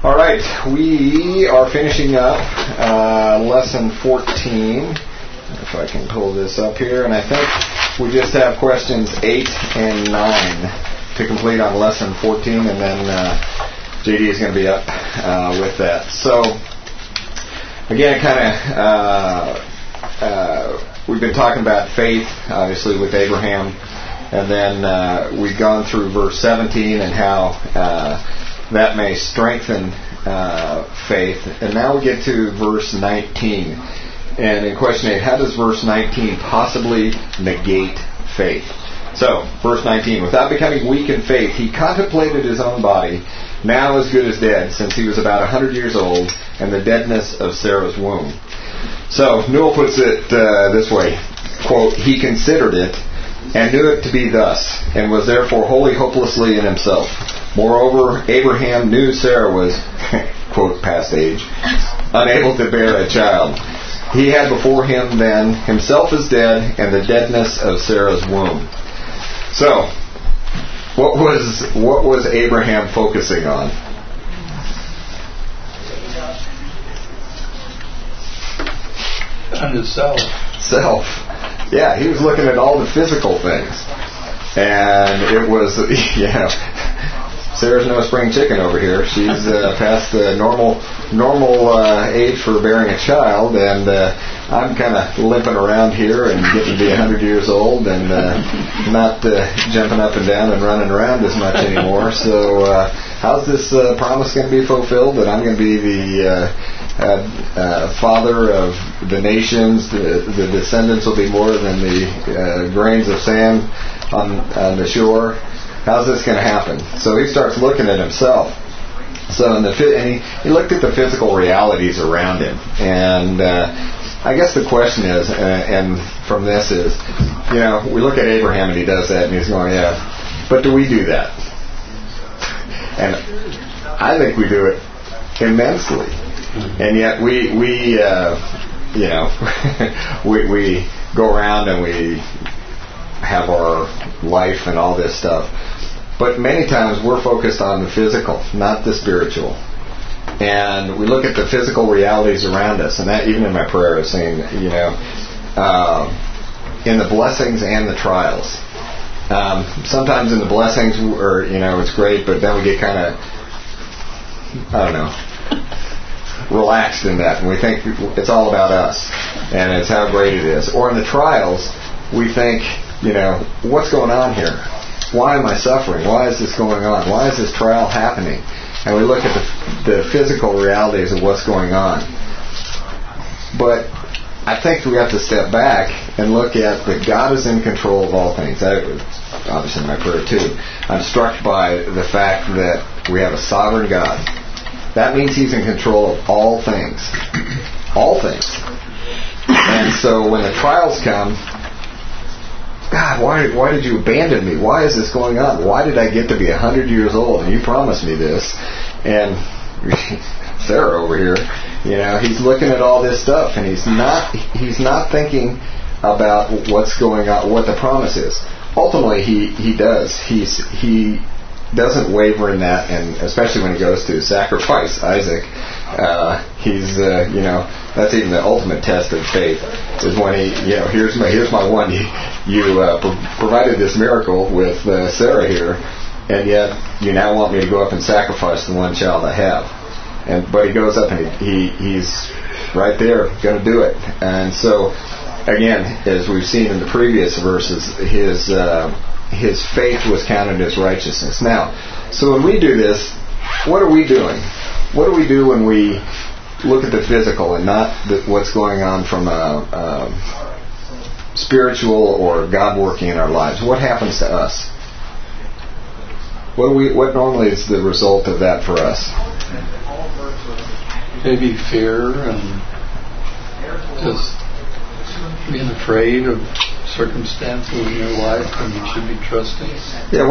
All right, we are finishing up lesson 14. If I can pull this up here, and I think we just have questions 8 and 9 to complete on lesson 14, and then JD is going to be up with that. So, again, we've been talking about faith, obviously, with Abraham, and then we've gone through verse 17 and how that may strengthen faith. And now we get to verse 19. And in question 8, how does verse 19 possibly negate faith? So, verse 19, without becoming weak in faith, he contemplated his own body, now as good as dead, since he was about 100 years old, and the deadness of Sarah's womb. So, Newell puts it this way, quote, he considered it, and knew it to be thus, and was therefore wholly hopelessly in himself. Moreover, Abraham knew Sarah was, quote, past age, unable to bear a child. He had before him then himself is dead, and the deadness of Sarah's womb. So, what was Abraham focusing on? On himself. Self. Yeah, he was looking at all the physical things. And it was, Sarah's no spring chicken over here. She's past the normal age for bearing a child, and I'm kind of limping around here and getting to be 100 years old and not jumping up and down and running around as much anymore. So how's this promise going to be fulfilled that I'm going to be the father of the nations? The descendants will be more than the grains of sand on the shore. How's this going to happen? So he starts looking at himself. So and he looked at the physical realities around him. And I guess the question is, and from this is, we look at Abraham and he does that and he's going, yeah, but do we do that? And I think we do it immensely. And yet we we go around and we have our life and all this stuff. But many times we're focused on the physical, not the spiritual. And we look at the physical realities around us. And that, even in my prayer, is saying, in the blessings and the trials. Sometimes in the blessings, it's great, but then we get kind of, relaxed in that. And we think it's all about us. And it's how great it is. Or in the trials, we think, what's going on here? Why am I suffering? Why is this going on? Why is this trial happening? And we look at the physical realities of what's going on. But I think we have to step back and look at that God is in control of all things. Obviously, my prayer too. I'm struck by the fact that we have a sovereign God. That means He's in control of all things. All things. And so when the trials come, God, why did you abandon me? Why is this going on? Why did I get to be 100 years old and you promised me this? And Sarah over here, he's looking at all this stuff and he's not thinking about what's going on, what the promise is. Ultimately, he does. He doesn't waver in that, and especially when he goes to sacrifice Isaac, he's that's even the ultimate test of faith, is when he here's my one, you provided this miracle with Sarah here, and yet you now want me to go up and sacrifice the one child I have. But he goes up and he's right there going to do it. And so again, as we've seen in the previous verses, his faith was counted as righteousness. Now, so when we do this, what are we doing? What do we do when we look at the physical and not what's going on from a spiritual or God working in our lives? What happens to us? What normally is the result of that for us? Maybe fear and just being afraid of circumstances in your life when you should be trusting. Yeah,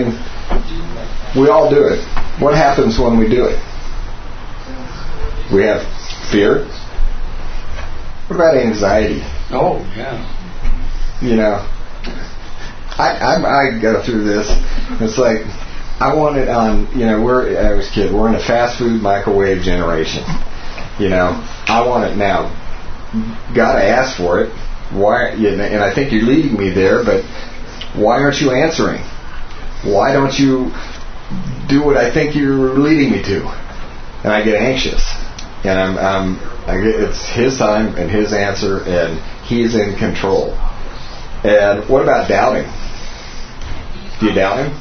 we all do it. What happens when we do it? We have fear. What about anxiety? Oh, yeah. I go through this. It's like I want it on, I was a kid, we're in a fast food microwave generation. I want it now. Gotta ask for it. Why? And I think you're leading me there, but why aren't you answering? Why don't you do what I think you're leading me to? And I get anxious. And it's his time and his answer, and he's in control. And what about doubting? Do you doubt him?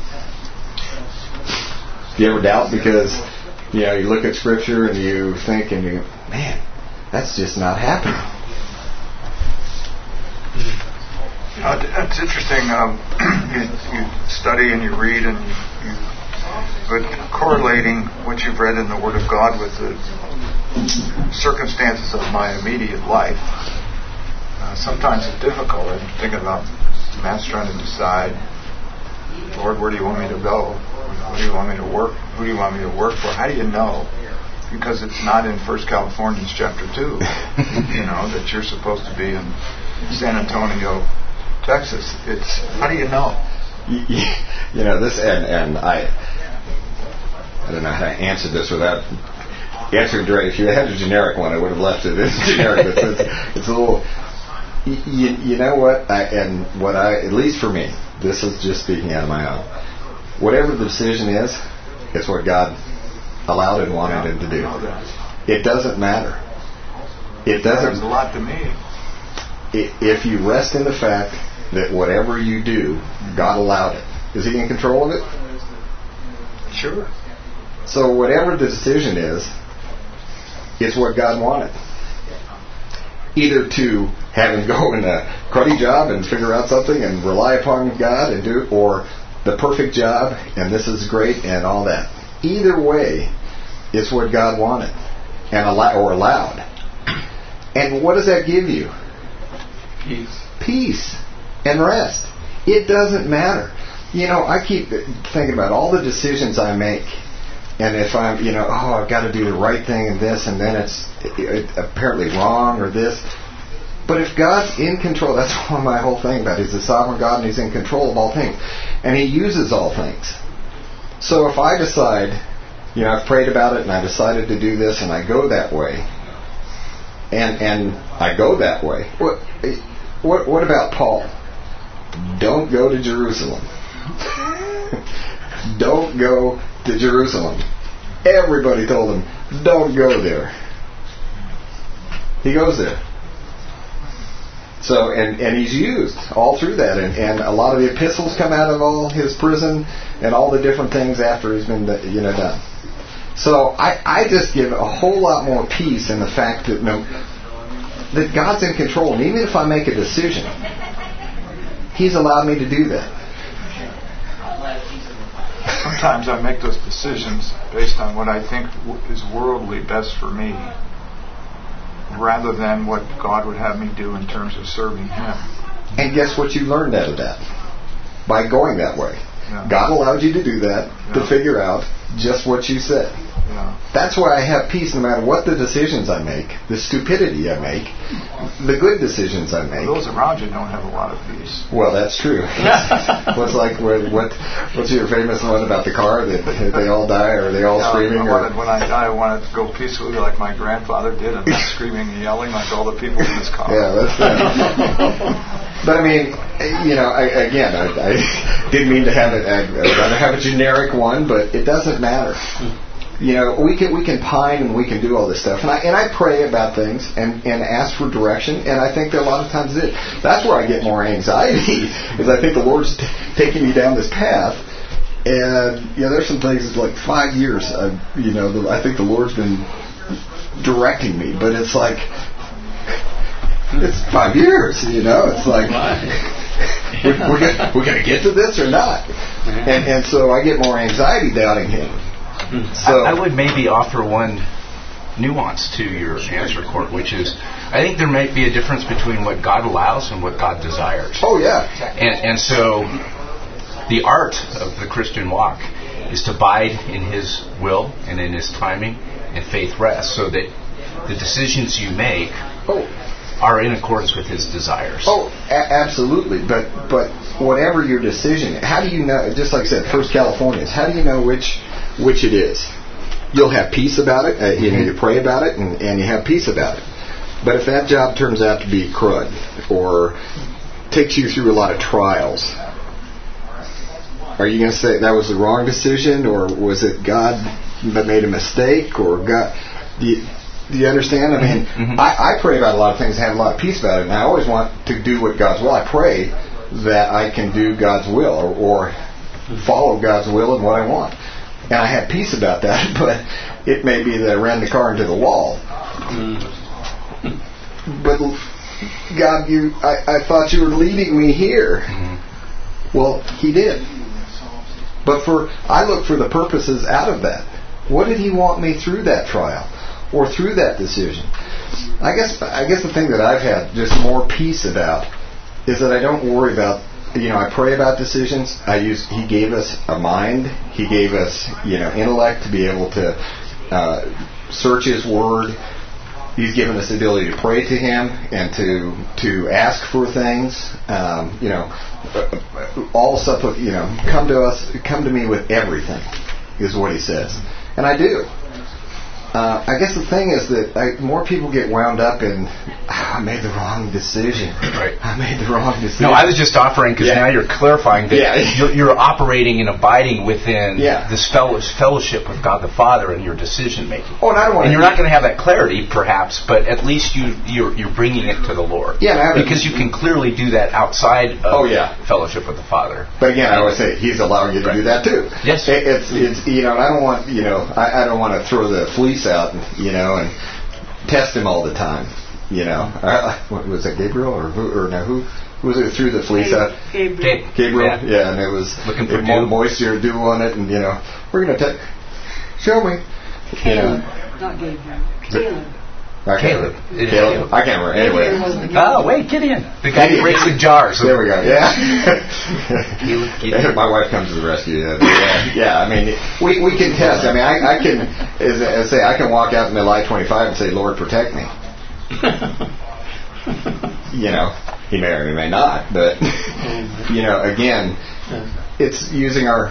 Do you ever doubt because, you look at Scripture and you think and you go, man, that's just not happening. It's interesting. You study and you read but correlating what you've read in the Word of God with the circumstances of my immediate life, sometimes it's difficult. I'm thinking about Matt's trying to decide, Lord, where do you want me to go? What do you want me to work? Who do you want me to work for? How do you know? Because it's not in 1 Californians chapter 2, that you're supposed to be in San Antonio, Texas. It's how do you know? This and I don't know how to answer this without answering direct. If you had a generic one, I would have left it as generic. But it's a little. You know what? At least for me, this is just speaking out of my own. Whatever the decision is, it's what God allowed and wanted him to do. It doesn't matter. It doesn't. There's a lot to me. If you rest in the fact that whatever you do, God allowed it. Is he in control of it? Sure. So whatever the decision is, it's what God wanted. Either to have him go in a cruddy job and figure out something and rely upon God and do it, or the perfect job and this is great and all that. Either way, it's what God wanted and allowed. And what does that give you? Peace and rest. It doesn't matter. I keep thinking about all the decisions I make, and if I'm, I've got to do the right thing and this, and then it's apparently wrong or this. But if God's in control, that's one of my whole thing about it. He's a sovereign God and he's in control of all things. And he uses all things. So if I decide, I've prayed about it and I decided to do this and I go that way, and I go that way, what about Paul? Don't go to Jerusalem. Don't go to Jerusalem. Everybody told him, don't go there. He goes there. So, and he's used all through that. And a lot of the epistles come out of all his prison and all the different things after he's been, done. So I just give a whole lot more peace in the fact that that God's in control. And even if I make a decision, he's allowed me to do that. Sometimes I make those decisions based on what I think is worldly best for me, rather than what God would have me do in terms of serving him. And guess what you learned out of that? By going that way. Yeah. God allowed you to do that, to figure out just what you said. Yeah. That's why I have peace no matter what the decisions I make, the stupidity I make, the good decisions I make. Those around you don't have a lot of peace. Well, that's true. What's your famous one about the car that they all die, or are they all screaming? When I die, I want to go peacefully like my grandfather did, and not screaming and yelling like all the people in this car. Yeah, that's right. But I mean, I didn't mean to have it. I'd rather have a generic one, but it doesn't matter. We can pine and we can do all this stuff, and I pray about things and ask for direction, and I think that a lot of times that's where I get more anxiety, is I think the Lord's taking me down this path, and there's some things it's like 5 years. I think the Lord's been directing me, but it's like it's 5 years. It's like we're going to get to this or not, and so I get more anxiety doubting him. So I would maybe offer one nuance to your answer, Court, which is I think there might be a difference between what God allows and what God desires. Oh, yeah. And so the art of the Christian walk is to abide in his will and in his timing, and faith rests, so that the decisions you make are in accordance with His desires. Oh, absolutely. But whatever your decision, how do you know? Just like I said, First Californians. How do you know which it is? You'll have peace about it. You pray about it, and you have peace about it. But if that job turns out to be crud, or takes you through a lot of trials, are you going to say that was the wrong decision, or was it God that made a mistake, or God? Do you understand? I mean, I pray about a lot of things, have a lot of peace about it, and I always want to do what God's will. I pray that I can do God's will, or follow God's will and what I want. And I have peace about that, but it may be that I ran the car into the wall. But God, I thought you were leading me here. Well, He did. But I look for the purposes out of that. What did He want me through that trial, or through that decision? I guess the thing that I've had just more peace about is that I don't worry about. I pray about decisions. He gave us a mind. He gave us, intellect to be able to search His Word. He's given us the ability to pray to Him and to ask for things. All stuff of, come to me with everything, is what He says, and I do. I guess the thing is that more people get wound up in, I made the wrong decision. Right. I made the wrong decision. No, I was just offering, because now you're clarifying that you're operating and abiding within this fellowship with God the Father in your decision making. Oh, and I don't want. And you're not going to have that clarity, perhaps, but at least you're bringing it to the Lord. Yeah, because you can clearly do that outside of fellowship with the Father. But again, I always say He's allowing you to do that too. Yes. It's and I don't want I don't want to throw the fleece out and test Him all the time. What was that, Gabriel or who was it threw the fleece out? Gabriel. Yeah, and it was looking for moisture, dew on it, and we're going to show me. Caleb, not Gabriel. Caleb. Caleb. I can't remember. Anyway. Oh, wait, Gideon. The guy who breaks the jars. There we go. Yeah. Gideon. My wife comes to the rescue. Yeah. I mean, we can test. I mean, I can say I can walk out in the light 25 and say, Lord, protect me. He may or he may not, but again, it's using our,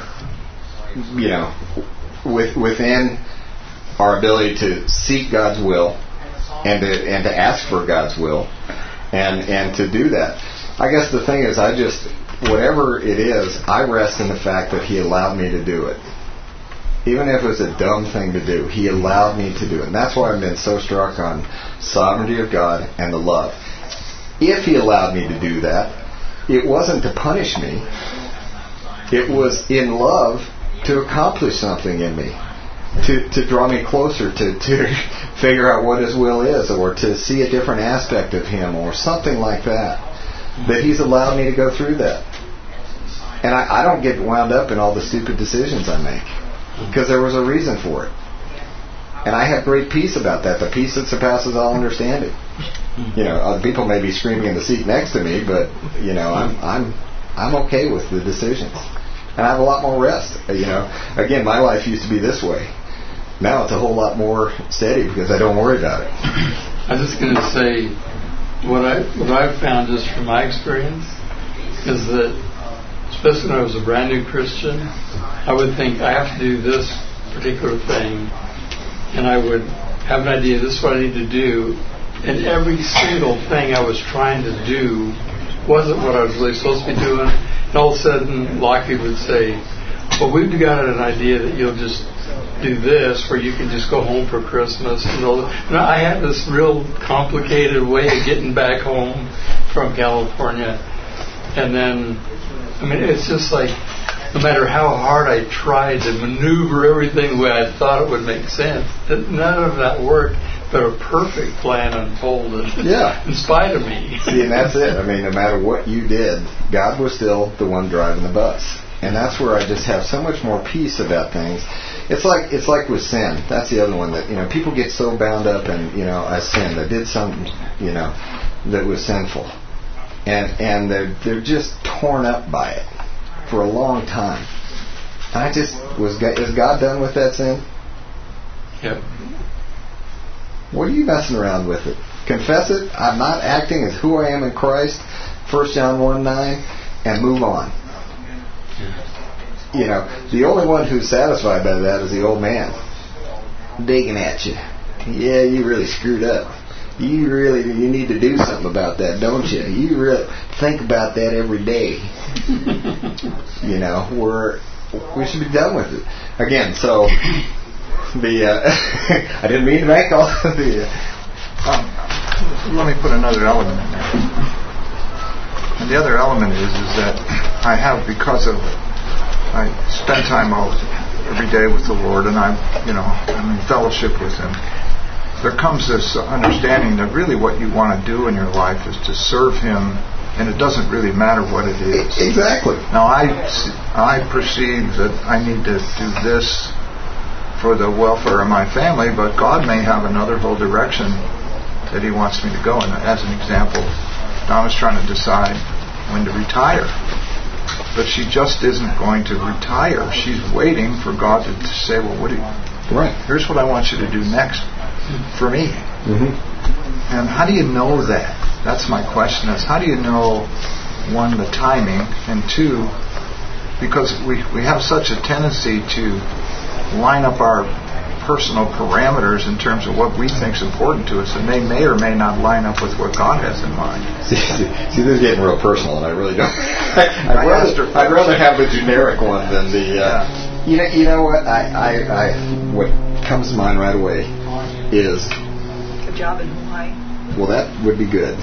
within our ability to seek God's will. And to ask for God's will, and to do that. I guess the thing is, whatever it is, I rest in the fact that He allowed me to do it. Even if it was a dumb thing to do, He allowed me to do it. And that's why I've been so struck on sovereignty of God and the love. If He allowed me to do that, it wasn't to punish me. It was in love to accomplish something in me. To draw me closer, to figure out what His will is, or to see a different aspect of Him, or something like that. That He's allowed me to go through that. And I don't get wound up in all the stupid decisions I make, because there was a reason for it. And I have great peace about that, the peace that surpasses all understanding. Other people may be screaming in the seat next to me, but I'm okay with the decisions. And I have a lot more rest. Again, my life used to be this way. Now it's a whole lot more steady because I don't worry about it. I'm just going to say what I've found just from my experience is that, especially when I was a brand new Christian, I would think I have to do this particular thing, and I would have an idea, this is what I need to do, and every single thing I was trying to do wasn't what I was really supposed to be doing. And all of a sudden, Lockheed would say, well, we've got an idea that you'll just do this, where you can just go home for Christmas. And I had this real complicated way of getting back home from California. And then, it's just like, no matter how hard I tried to maneuver everything the way I thought it would make sense, none of that worked. But a perfect plan unfolded. In spite of me. See, and that's it. No matter what you did, God was still the one driving the bus. And that's where I just have so much more peace about things. It's like with sin. That's the other one that, people get so bound up in, I sinned. I did something, that was sinful. And they're just torn up by it for a long time. And is God done with that sin? Yep. What are you messing around with it? Confess it. I'm not acting as who I am in Christ. 1 John 1:9, and move on. You know, the only one who's satisfied by that is the old man, digging at you. Yeah, you really screwed up. You need to do something about that, don't you? You really think about that every day. You know, we should be done with it. Again, so I didn't mean to make all of the. Let me put another element in there. And the other element is that I have, because of I spend time out every day with the Lord, and I'm in fellowship with Him. There comes this understanding that really what you want to do in your life is to serve Him, and it doesn't really matter what it is. Exactly. Now I perceive that I need to do this for the welfare of my family, but God may have another whole direction that He wants me to go. And as an example, Donna's trying to decide when to retire. But she just isn't going to retire. She's waiting for God to say, well, here's what I want you to do next for me. Mm-hmm. And how do you know that? That's my question. Is how do you know, one, the timing, and two, because we have such a tendency to line up our personal parameters in terms of what we think is important to us, and they may or may not line up with what God has in mind. See, this is getting real personal, and I really don't. I'd rather have the generic one than the. You know what? What comes to mind right away is A job in Hawaii. Well, that would be good.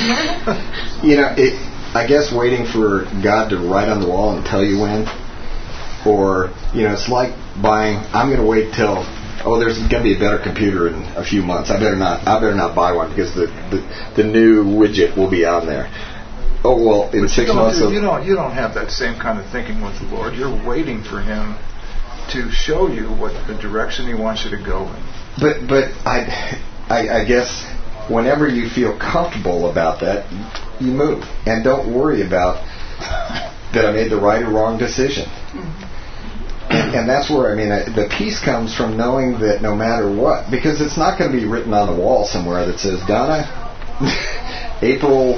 You know, I guess waiting for God to write on the wall and tell you when, or it's like buying. I'm going to wait till. Oh, there's going to be a better computer in a few months. I better not buy one because the new widget will be on there. Oh well, in 6 months. You don't have that same kind of thinking with the Lord. You're waiting for Him to show you what the direction He wants you to go in. But I guess whenever you feel comfortable about that, you move and don't worry about that I made the right or wrong decision. And that's where, the peace comes from knowing that no matter what, because it's not going to be written on the wall somewhere that says, Donna, April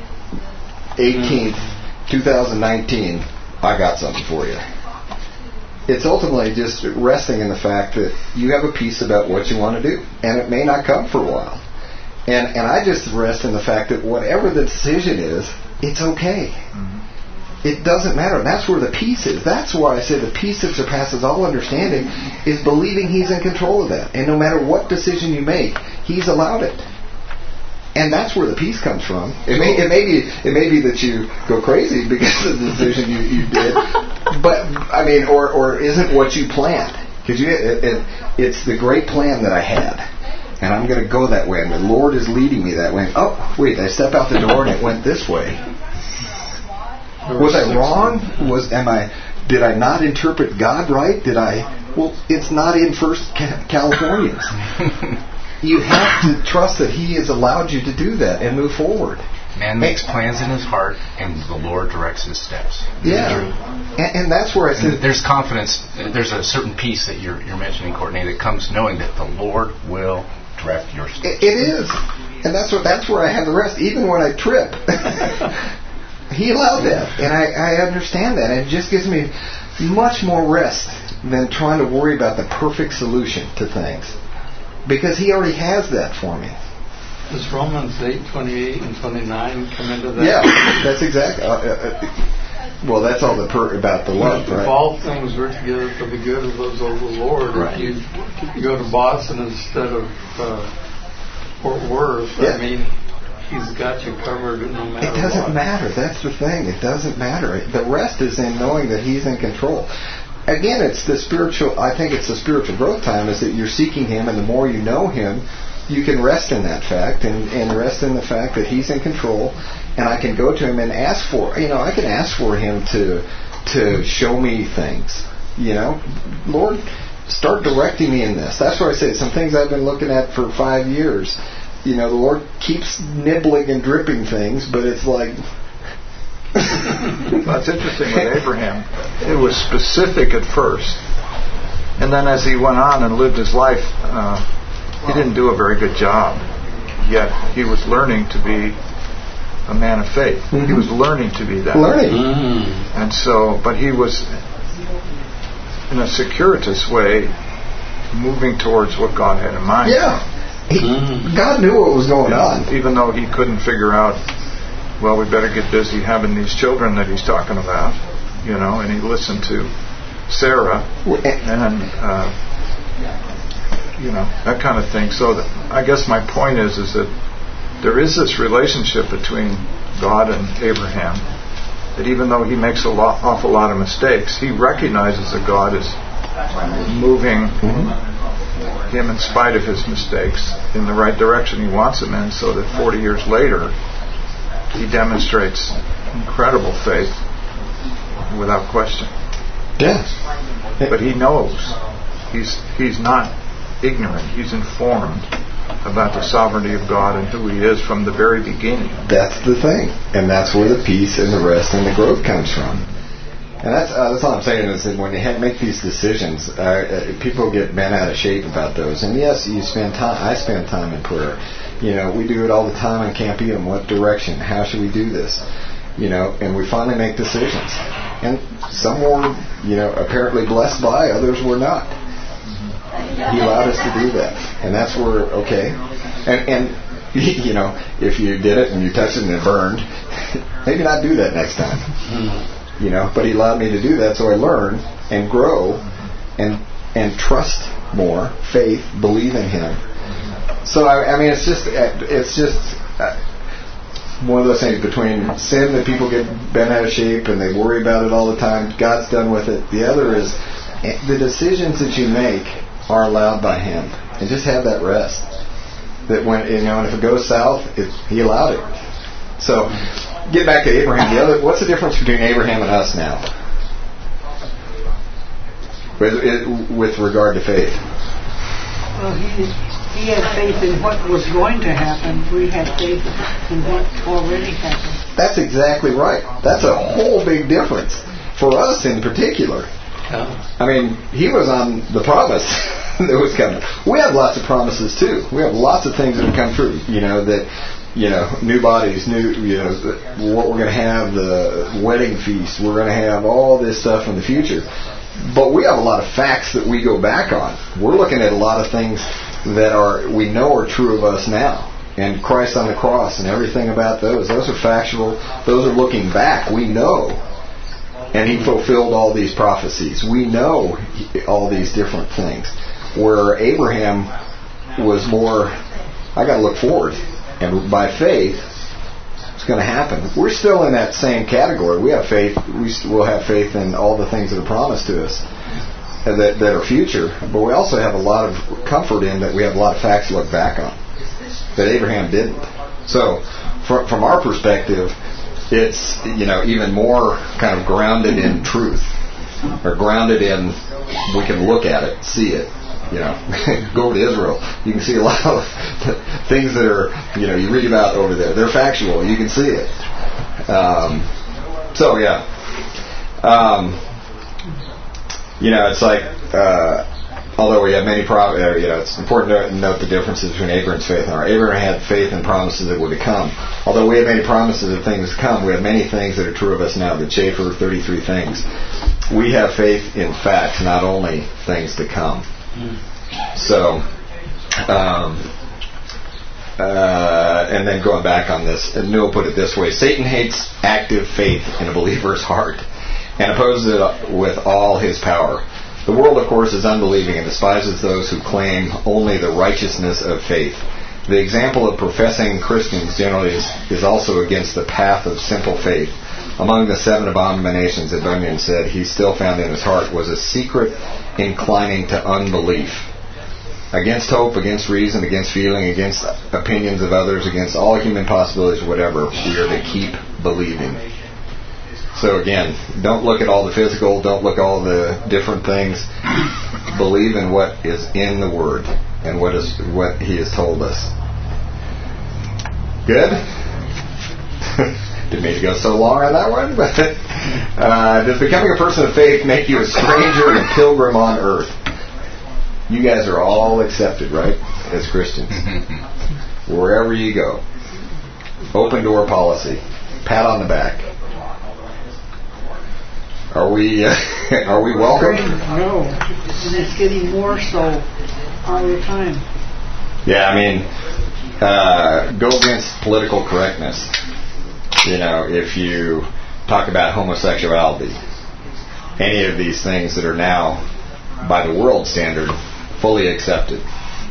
18th, 2019, I got something for you. It's ultimately just resting in the fact that you have a peace about what you want to do, and it may not come for a while. And I just rest in the fact that whatever the decision is, it's okay. Mm-hmm. It doesn't matter. And that's where the peace is. That's why I say the peace that surpasses all understanding is believing He's in control of that. And no matter what decision you make, He's allowed it. And that's where the peace comes from. It may be that you go crazy because of the decision you did, but or isn't what you planned. Because it's the great plan that I had, and I'm going to go that way, and the Lord is leading me that way. Oh, wait! I step out the door and it went this way. Was I wrong? Did I not interpret God right? Well, it's not in First Californians. You have to trust that He has allowed you to do that and move forward. Man makes plans in his heart, and the Lord directs his steps. Yeah, and that's where I said there's confidence. There's a certain peace that you're mentioning, Courtney, that comes knowing that the Lord will direct your steps. It is, and that's where I have the rest. Even when I trip. He allowed that, and I understand that. And it just gives me much more rest than trying to worry about the perfect solution to things, because He already has that for me. Does Romans 8:28 and 29 come into that? Yeah, that's exactly. Well, that's all about the love, right? If all things work together for the good of those of the Lord, right. If you go to Boston instead of Fort Worth, yeah. He's got you covered no matter what. It doesn't matter. That's the thing. It doesn't matter. The rest is in knowing that He's in control. Again, I think it's the spiritual growth time, is that you're seeking Him, and the more you know Him, you can rest in that fact, and rest in the fact that He's in control, and I can go to Him and ask for, I can ask for Him to show me things. Lord, start directing me in this. That's why I say some things I've been looking at for 5 years. The Lord keeps nibbling and dripping things, but it's like... Well, it's interesting with Abraham. It was specific at first. And then as he went on and lived his life, he didn't do a very good job. Yet he was learning to be a man of faith. Mm-hmm. He was learning to be that. And so, but he was, in a circuitous way, moving towards what God had in mind. Yeah. God knew what was going on. Even though he couldn't figure out, well, we better get busy having these children that he's talking about, and he listened to Sarah and, that kind of thing. So I guess my point is that there is this relationship between God and Abraham, that even though he makes awful lot of mistakes, he recognizes that God is moving him in spite of his mistakes in the right direction he wants him in, so that 40 years later he demonstrates incredible faith without question. Yes. But he knows. He's not ignorant. He's informed about the sovereignty of God and who he is from the very beginning. That's the thing. And that's where the peace and the rest and the growth comes from. And that's all I'm saying is that when you make these decisions, people get bent out of shape about those. And yes, you spend time. I spend time in prayer. We do it all the time in Camp Edom. What direction? How should we do this? And we finally make decisions. And some were, apparently blessed by, others were not. He allowed us to do that. And that's where, okay. And if you did it and you touched it and it burned, maybe not do that next time. But he allowed me to do that, so I learn and grow and trust more, faith, believe in him. So I mean, it's just one of those things between sin that people get bent out of shape and they worry about it all the time. God's done with it. The other is the decisions that you make are allowed by him, and just have that rest. That when and if it goes south, he allowed it. So. Get back to Abraham. What's the difference between Abraham and us now, with regard to faith? Well, he had faith in what was going to happen. We had faith in what already happened. That's exactly right. That's a whole big difference for us in particular. I mean, he was on the promise that was coming. We have lots of promises too. We have lots of things that have come true. New bodies, what we're going to have, the wedding feast, we're going to have all this stuff in the future. But we have a lot of facts that we go back on. We're looking at a lot of things that we know are true of us now. And Christ on the cross and everything about those are factual. Those are looking back. We know. And he fulfilled all these prophecies. We know all these different things. Where Abraham was more, I got to look forward. And by faith, it's going to happen. We're still in that same category. We have faith. We'll have faith in all the things that are promised to us that are future. But we also have a lot of comfort in that we have a lot of facts to look back on that Abraham didn't. So, from our perspective, it's even more kind of grounded in truth, or grounded in we can look at it, see it. Go over to Israel. You can see a lot of things that are, you read about over there. They're factual. You can see it. It's like, although we have many it's important to note the differences between Abraham's faith and ours. Abraham had faith in promises that would come. Although we have many promises of things to come, we have many things that are true of us now. The Schaeffer 33 things. We have faith in facts, not only things to come. So, and then going back on this, Newell put it this way: Satan hates active faith in a believer's heart and opposes it with all his power. The world, of course, is unbelieving and despises those who claim only the righteousness of faith. The example of professing Christians generally is also against the path of simple faith. Among the 7 abominations that Bunyan said he still found in his heart was a secret inclining to unbelief. Against hope, against reason, against feeling, against opinions of others, against all human possibilities, whatever, we are to keep believing. So again, don't look at all the physical, don't look at all the different things. Believe in what is in the Word and what He has told us. Good? Didn't mean to go so long on that one, but does becoming a person of faith make you a stranger and pilgrim on earth? You guys are all accepted, right, as Christians. Wherever you go. Open door policy. Pat on the back. Are we welcome? No. And it's getting more so all the time. Yeah, I mean, go against political correctness. If you talk about homosexuality, any of these things that are now, by the world standard, fully accepted.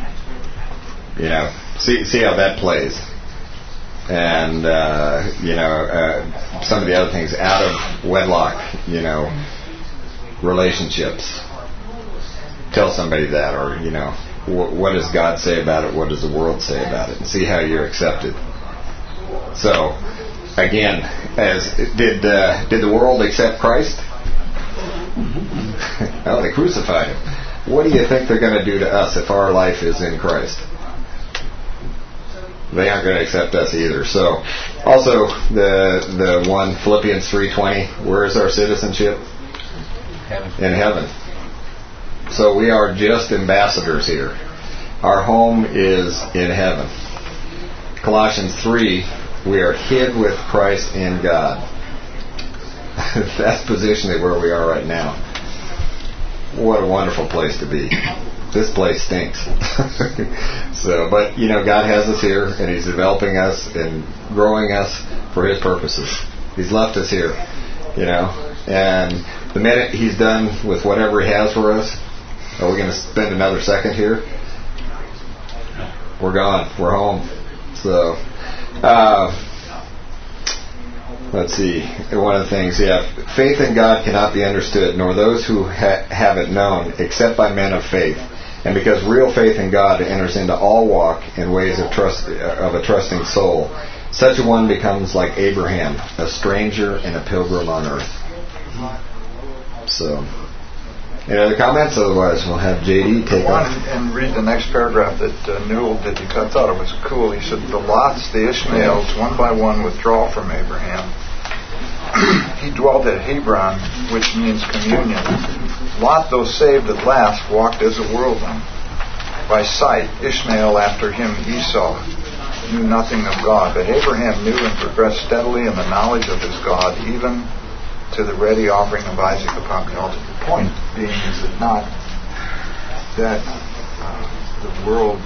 See how that plays. And, some of the other things, out of wedlock, relationships. Tell somebody that, or, what does God say about it? What does the world say about it? And see how you're accepted. So, again, did the world accept Christ? Well, they crucified him. What do you think they're going to do to us if our life is in Christ? They aren't going to accept us either. So, also the one, Philippians 3:20, where is our citizenship? Heaven. In heaven. So we are just ambassadors here. Our home is in heaven. Colossians 3, we are hid with Christ in God. That's positionally where we are right now. What a wonderful place to be. This place stinks. But God has us here, and He's developing us and growing us for His purposes. He's left us here, and the minute He's done with whatever He has for us, are we going to spend another second here? We're gone. We're home. So, let's see. One of the things, faith in God cannot be understood, nor those who have it known, except by men of faith. And because real faith in God enters into all walk and ways of a trusting soul, such a one becomes like Abraham, a stranger and a pilgrim on earth. So, any other comments? Otherwise, we'll have JD take on. And read the next paragraph that Newell did. I thought it was cool. He said, the Lots, the Ishmaels, one by one withdraw from Abraham. He dwelt at Hebron, which means communion. Lot, though saved at last, walked as a worldling. By sight, Ishmael after him Esau knew nothing of God, but Abraham knew and progressed steadily in the knowledge of his God, even to the ready offering of Isaac upon the altar. The point being, is it not that the world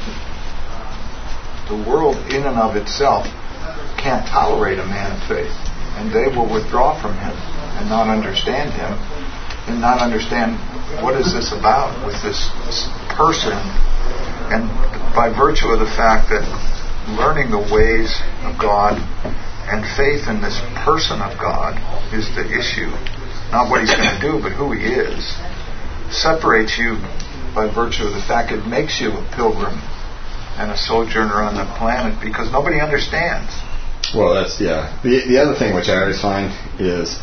in and of itself can't tolerate a man of faith, and they will withdraw from him and not understand him, and not understand what is this about with this person, and by virtue of the fact that learning the ways of God and faith in this person of God is the issue, not what He's going to do, but who He is, separates you by virtue of the fact it makes you a pilgrim and a sojourner on the planet, because nobody understands. Well, that's, The other thing which I always find is,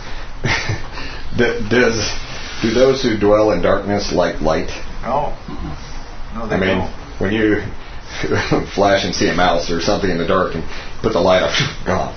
do those who dwell in darkness like light? No. No, they don't. When you flash and see a mouse or something in the dark and put the light up, gone.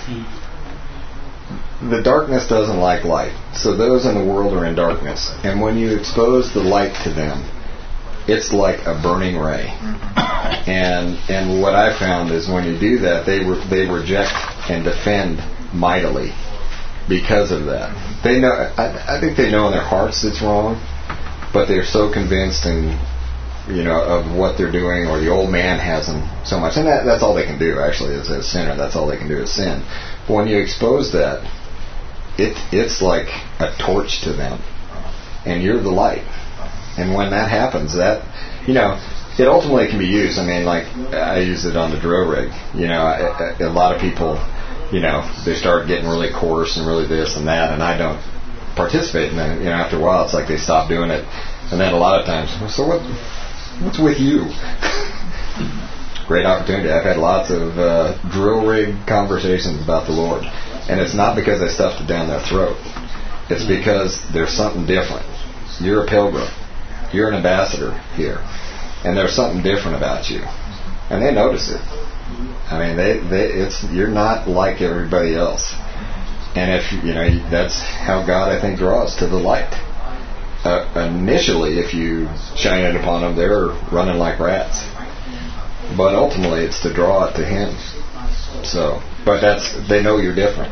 The darkness doesn't like light. So those in the world are in darkness. And when you expose the light to them, it's like a burning ray. And what I found is when you do that, they reject and defend mightily because of that. They know. I think they know in their hearts it's wrong, but they're so convinced and of what they're doing, or the old man has them so much, and that's all they can do actually as a sinner. That's all they can do is sin. But when you expose that, it's like a torch to them, and you're the light. And when that happens, that it ultimately can be used. Like I use it on the drill rig. A lot of people, they start getting really coarse and really this and that, and I don't participate. And then, after a while, it's like they stop doing it. And then a lot of times, so what's with you? Great opportunity. I've had lots of drill rig conversations about the Lord, and it's not because I stuffed it down their throat. It's because there's something different. You're a pilgrim. You're an ambassador here, and there's something different about you, and they notice it. You're not like everybody else, and if that's how God, I think, draws to the light. initially, if you shine it upon them, they're running like rats. But ultimately, it's to draw it to Him. So, but they know you're different.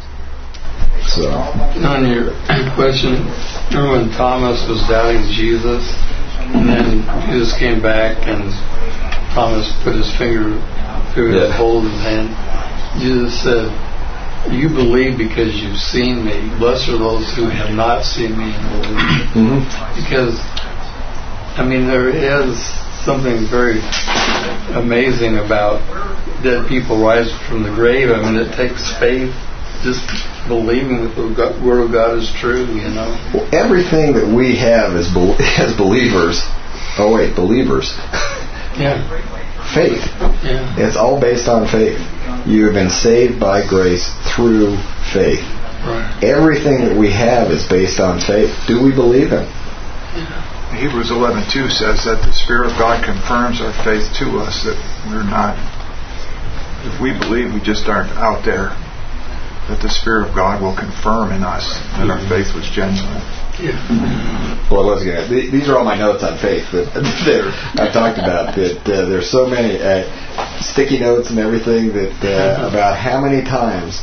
So, on your question, remember when Thomas was doubting Jesus, and then Jesus came back, and Thomas put his finger through the hole in his hand. Jesus said, "You believe because you've seen me. Blessed are those who have not seen me and believe." Because, I mean, there is something very amazing about dead people rise from the grave. I mean, it takes faith, just believing that the Word of God is true, you know. Well, everything that we have as believers, believers. Yeah. Faith. Yeah. It's all based on faith. You have been saved by grace through faith. Right. Everything that we have is based on faith. Do we believe Him? Hebrews 11:2 says that the Spirit of God confirms our faith to us, that we're not, if we believe, we just aren't out there, that the Spirit of God will confirm in us that our faith was genuine. Yeah. Well, once again, these are all my notes on faith that I've talked about. That there's so many sticky notes and everything that about how many times,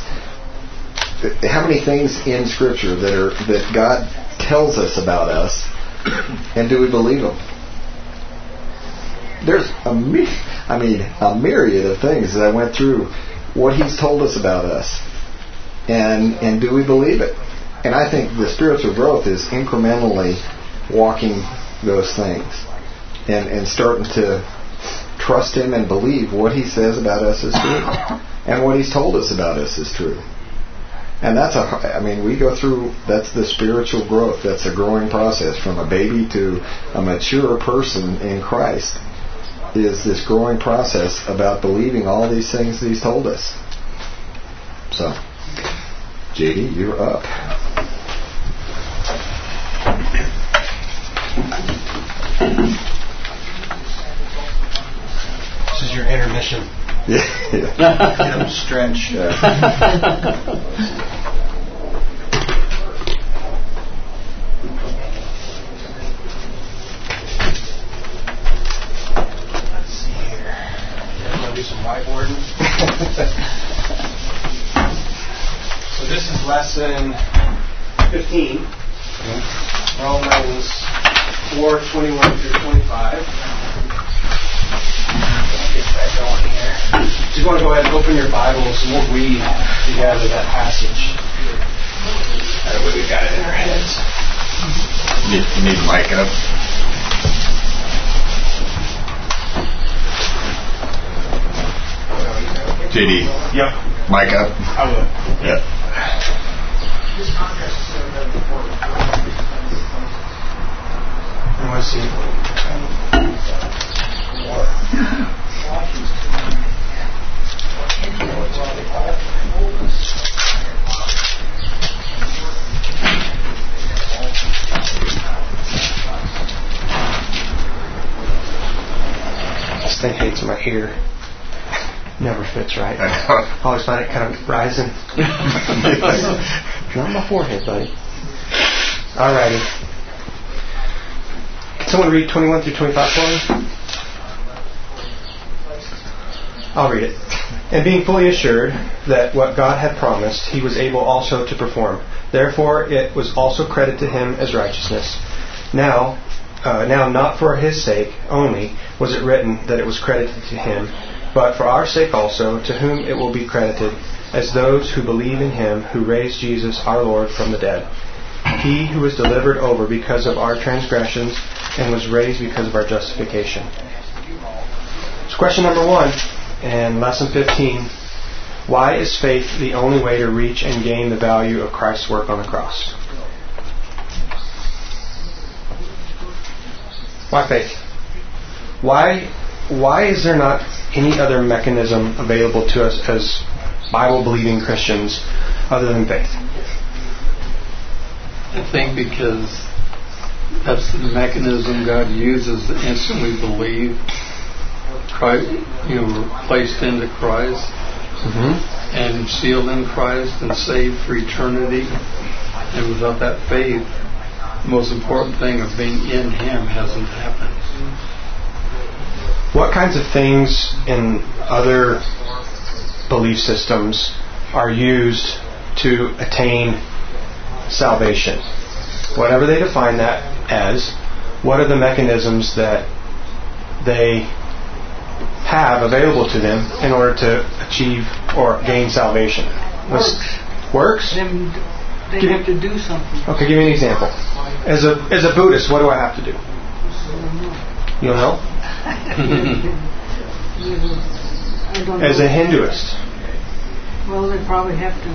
how many things in Scripture that God tells us about us, and do we believe them? There's a myriad of things that I went through. What He's told us about us, and do we believe it? And I think the spiritual growth is incrementally walking those things and starting to trust Him and believe what He says about us is true and what He's told us about us is true. And we go through, that's the spiritual growth. That's a growing process from a baby to a mature person in Christ, is this growing process about believing all these things that He's told us. So, JD, you're up. This is your intermission. Yeah. Stretch. Yeah. Let's see here. I'm going to do some whiteboarding. So this is lesson 15. Romans 4:21 through 25. Get that going here. Just want to go ahead and open your Bibles and we'll read together that passage. That way we've got it in our heads. You need the mic up. JD. Yep. Mic up. I will. Yeah. I want to see. This thing hates my ear. Never fits right. I always find it kind of rising. Not on my forehead, buddy. Alrighty. Can someone read 21 through 25 for me? I'll read it. And being fully assured that what God had promised, He was able also to perform. Therefore, it was also credited to Him as righteousness. Now, not for His sake only was it written that it was credited to Him, but for our sake also, to whom it will be credited, as those who believe in Him who raised Jesus our Lord from the dead. He who was delivered over because of our transgressions and was raised because of our justification. So question number 1 in lesson 15. Why is faith the only way to reach and gain the value of Christ's work on the cross? Why faith? Why is there not any other mechanism available to us as Bible-believing Christians other than faith? I think because that's the mechanism God uses to instantly believe. Christ, we're placed into Christ and sealed in Christ and saved for eternity. And without that faith, the most important thing of being in Him hasn't happened. What kinds of things in other belief systems are used to attain salvation? Whatever they define that as, what are the mechanisms that they have available to them in order to achieve or gain salvation? Works? They have to do something. Okay, give me an example. As a Buddhist, what do I have to do? You don't know? I don't know. As a Hinduist? Well, they probably have to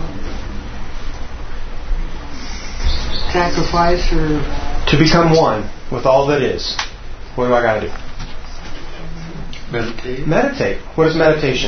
sacrifice or... To become one with all that is, what do I got to do? Meditate. Meditate. What is meditation?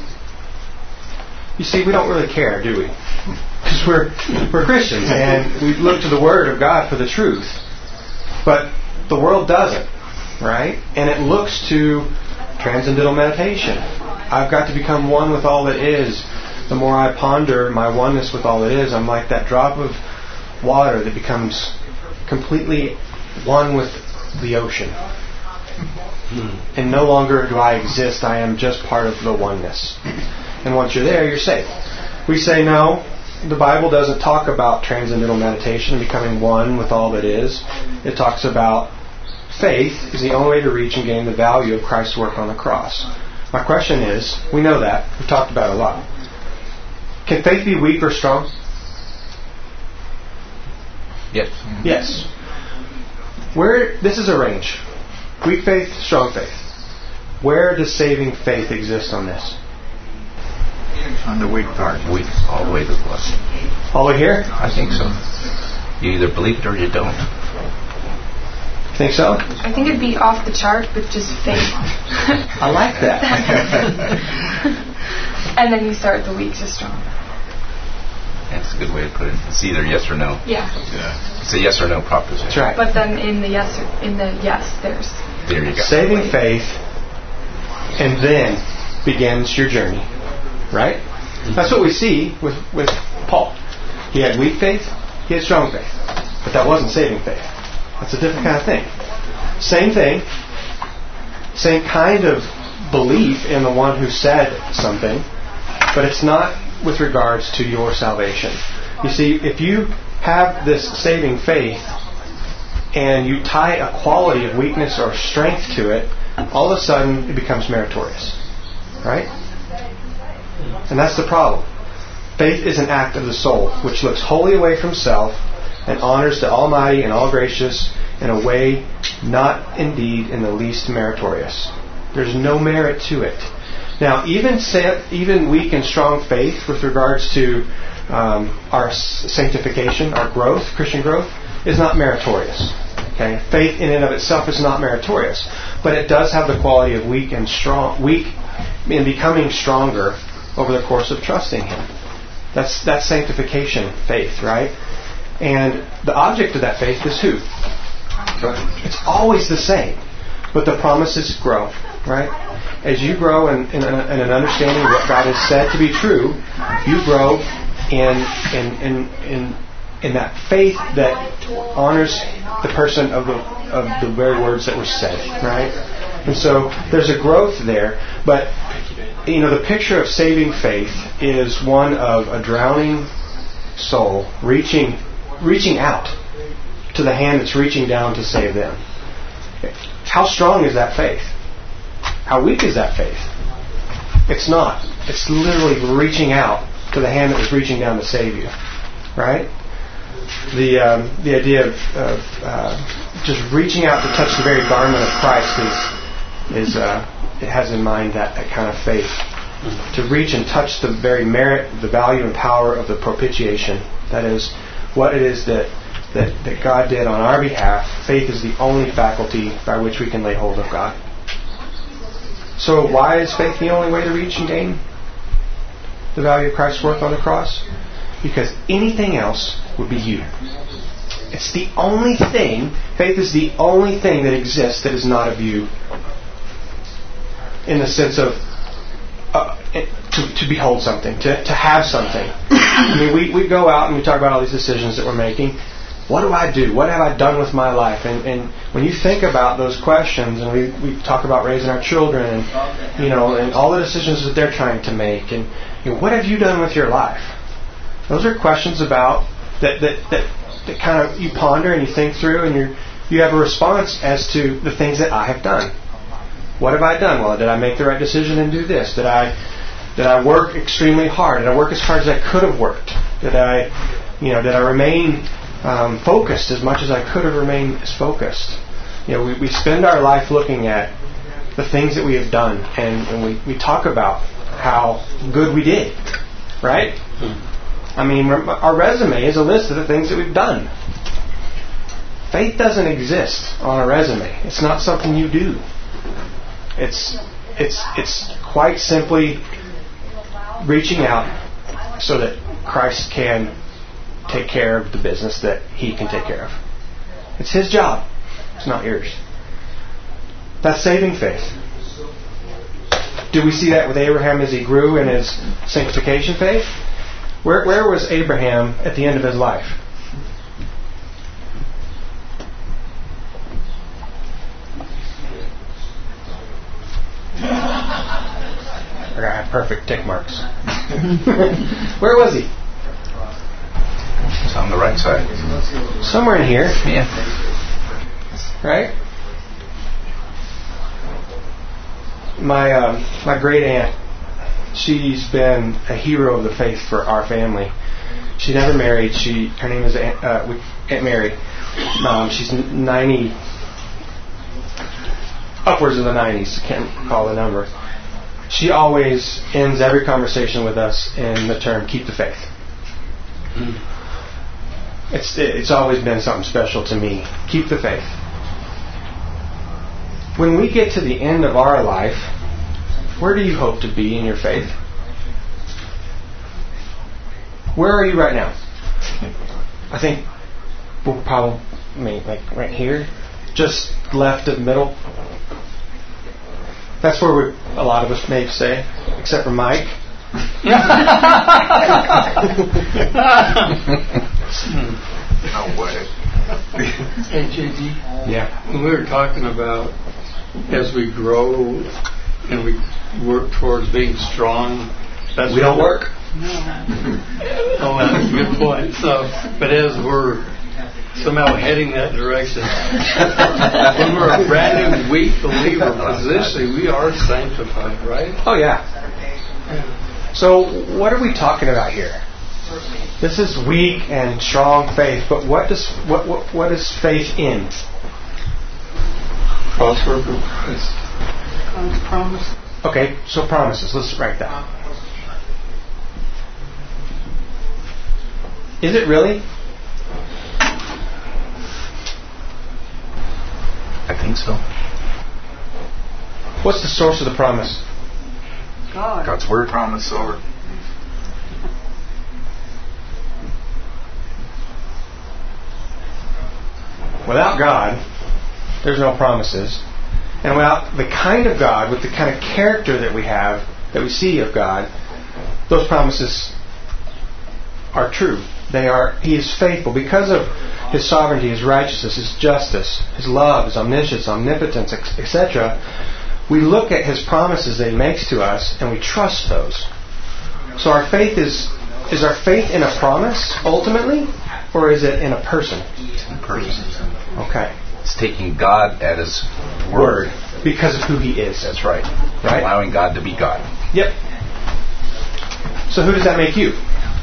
You see, we don't really care, do we? Because we're Christians and we look to the Word of God for the truth. But the world doesn't, right? And it looks to transcendental meditation. I've got to become one with all that is. The more I ponder my oneness with all that is, I'm like that drop of water that becomes completely one with the ocean. And no longer do I exist, I am just part of the oneness. And once you're there, you're safe. We say no, the Bible doesn't talk about transcendental meditation and becoming one with all that is. It talks about faith is the only way to reach and gain the value of Christ's work on the cross. My question is, we know that, we've talked about it a lot. Can faith be weak or strong? Yes. Yes. This is a range. Weak faith, strong faith. Where does saving faith exist on this? On the weak part. Weak all the way to the plus. All the way here? I think so. You either believe it or you don't. Think so? I think it'd be off the chart with just faith. I like that. And then you start the weak to strong. That's a good way to put it. It's either yes or no. Yeah. It's a yes or no proposition. That's right. But then in the yes, there's... There you go. Saving faith, and then begins your journey. Right? That's what we see with Paul. He had weak faith, he had strong faith. But that wasn't saving faith. That's a different kind of thing. Same thing, same kind of belief in the one who said something, but it's not with regards to your salvation. You see, if you have this saving faith and you tie a quality of weakness or strength to it, all of a sudden it becomes meritorious. Right? And that's the problem. Faith is an act of the soul, which looks wholly away from self and honors the Almighty and All-Gracious in a way not indeed in the least meritorious. There's no merit to it. Now, even weak and strong faith with regards to our sanctification, our growth, Christian growth, is not meritorious. Okay? Faith in and of itself is not meritorious, but it does have the quality of weak in becoming stronger over the course of trusting Him. That's sanctification faith, right? And the object of that faith is who? It's always the same, but the promises grow, right? As you grow in an understanding of what God has said to be true, you grow in that faith that honors the person of the very words that were said, right? And so there's a growth there, but the picture of saving faith is one of a drowning soul reaching out to the hand that's reaching down to save them. How strong is that faith? How weak is that faith? It's not. It's literally reaching out to the hand that was reaching down to save you. Right? The idea of just reaching out to touch the very garment of Christ is it has in mind that kind of faith. To reach and touch the very merit, the value and power of the propitiation. That is what it is that God did on our behalf. Faith is the only faculty by which we can lay hold of God. So why is faith the only way to reach and gain the value of Christ's work on the cross? Because anything else would be you. It's the only thing, faith is the only thing that exists that is not of you. In the sense of to behold something, to have something. I mean, we go out and we talk about all these decisions that we're making. what do I do? What have I done with my life? And when you think about those questions, and we talk about raising our children, and and all the decisions that they're trying to make, and what have you done with your life? Those are questions about that kind of you ponder and you think through, and you have a response as to the things that I have done. What have I done? Well, did I make the right decision and do this? Did I work extremely hard? Did I work as hard as I could have worked? Did I remain focused as much as I could have remained as focused? We spend our life looking at the things that we have done, and we talk about how good we did, right? I mean, our resume is a list of the things that we've done. Faith doesn't exist on a resume. It's not something you do. It's quite simply reaching out so that Christ can take care of the business that He can take care of. It's His job. It's not yours. That's saving faith. Do we see that with Abraham as he grew in his sanctification faith? Where was Abraham at the end of his life? I got perfect tick marks. Where was he? It's on the right side. Somewhere in here. Yeah. Right? My great aunt, she's been a hero of the faith for our family. She never married. Her name is Aunt Mary. She's 90, upwards of the 90s. I can't recall the number. She always ends every conversation with us in the term "keep the faith." It's always been something special to me. Keep the faith. When we get to the end of our life, where do you hope to be in your faith? Where are you right now? I think we'll probably like right here, just left of the middle. That's where a lot of us may say, except for Mike. No way. Hey, JD. Yeah. When we were talking about as we grow and we work towards being strong, We don't work. Oh, that's a good point. So, but as we're somehow heading that direction, when we're a brand new weak believer, positionally, we are sanctified, right? Oh yeah. So what are we talking about here? This is weak and strong faith, but what is faith in? Crossword. Promise. Okay, so promises. Let's write that. Is it really? I think so. What's the source of the promise? God. God's Word. Promise over. Without God, there's no promises. And without the kind of God, with the kind of character that we have, that we see of God, those promises are true. He is faithful. Because of His sovereignty, His righteousness, His justice, His love, His omniscience, omnipotence, etc., we look at His promises that He makes to us and we trust those. So our faith is our faith in a promise, ultimately, or is it in a person? In person. Okay. It's taking God at His word. Because of who He is. That's right. Right? Allowing God to be God. Yep. So who does that make you?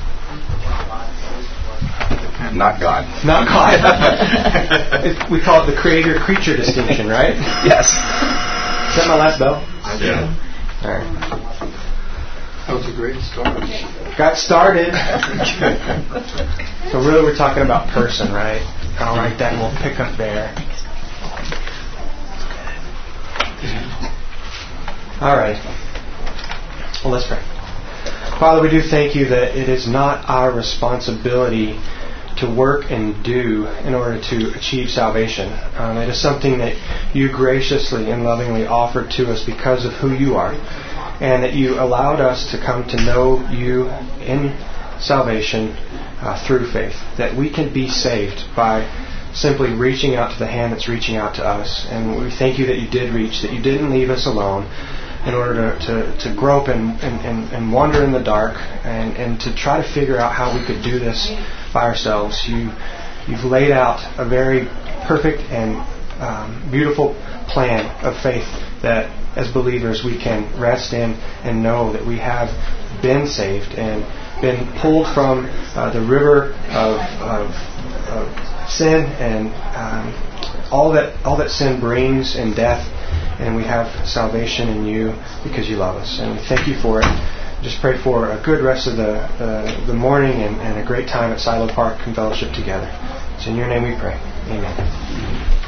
Not God. Not God. We call it the creator-creature distinction, right? Yes. Is that my last bell? Yeah. All right. That was a great start. Got started. So really we're talking about person, right? I'll write that and we'll pick up there. All right. Well, let's pray. Father, we do thank You that it is not our responsibility to work and do in order to achieve salvation. It is something that You graciously and lovingly offered to us because of who You are, and that You allowed us to come to know You in salvation through faith, that we can be saved by simply reaching out to the hand that's reaching out to us. And we thank you that you did reach, that you didn't leave us alone in order to grope and wander in the dark and to try to figure out how we could do this by ourselves. You've laid out a very perfect and beautiful plan of faith that as believers we can rest in and know that we have been saved and been pulled from the river of sin and all that sin brings in death, and we have salvation in you because you love us, and we thank you for it. Just pray for a good rest of the morning and a great time at Silo Park and fellowship together. It's in your name we pray. Amen.